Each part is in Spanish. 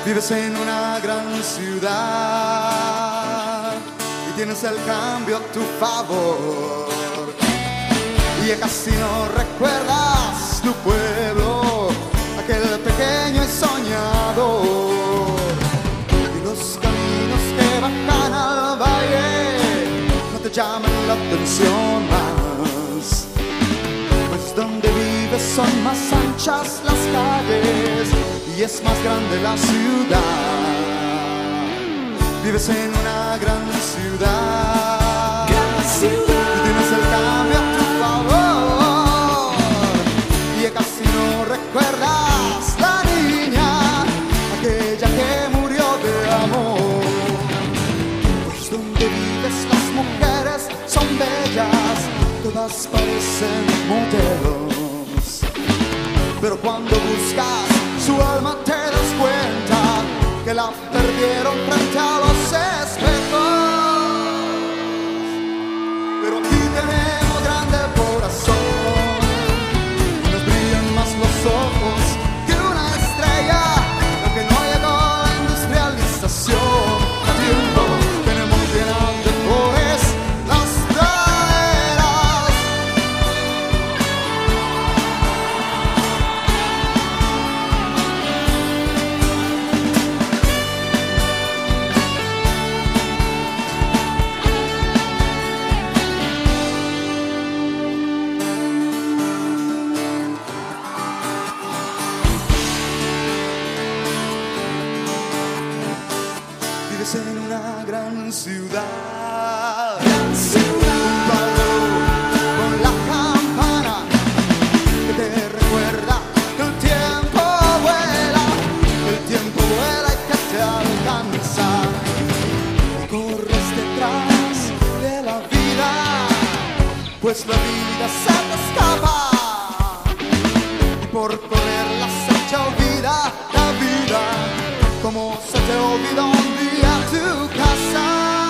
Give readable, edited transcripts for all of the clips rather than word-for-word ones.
Vives en una gran ciudad y tienes el cambio a tu favor, y ya casi no recuerdas tu pueblo, aquel pequeño y soñador. Y los caminos que bajan al valle no te llaman la atención más, pues donde vives son más anchas las calles y es más grande la ciudad. Vives en una gran ciudad, y tienes el cambio a tu favor, y ya casi no recuerdas la niña, aquella que murió de amor. Pues donde vives las mujeres son bellas, todas parecen modelos, pero cuando buscas su alma te das cuenta que la perdieron frente a los espejos. Pero aquí tenemos grande corazón, nos brillan más los ojos que una estrella, porque no llegó la industrialización a tiempo. Tenemos llenas de flores las praderas. Vives en una gran ciudad, un pueblo con la campana que te recuerda que el tiempo vuela y que te alcanza. Y corres detrás de la vida, pues la vida se te escapa, y por correrla se te olvida la vida, como se te olvida un día tu casa.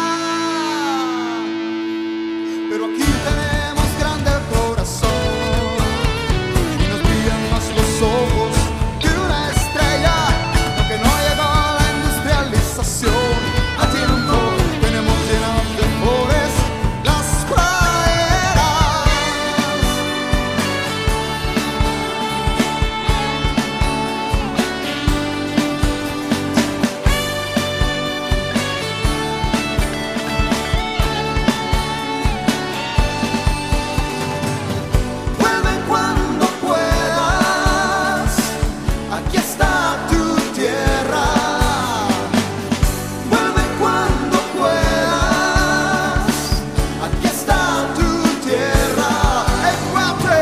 Pero aquí tenemos grande corazón y nos brillan más los ojos que una estrella, aunque no llegó la industrialización a tiempo. Tenemos llenas de flores las praderas. Vuelve cuando puedas, aquí está tu tierra. Vuelve cuando puedas, aquí está tu tierra. ¡Ey, fuerte!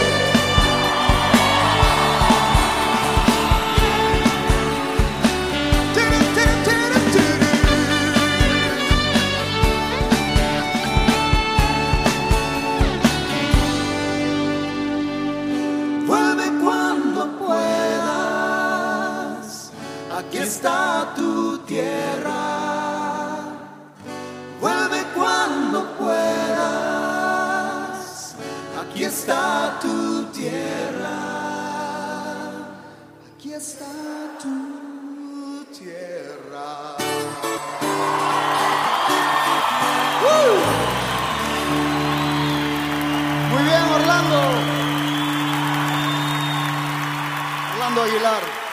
Tiri, tiri, tiri, tiri. Vuelve cuando puedas, aquí está tu tierra. Vuelve cuando puedas, aquí está tu tierra. Aquí está tu tierra. Muy bien, Orlando Aguilar.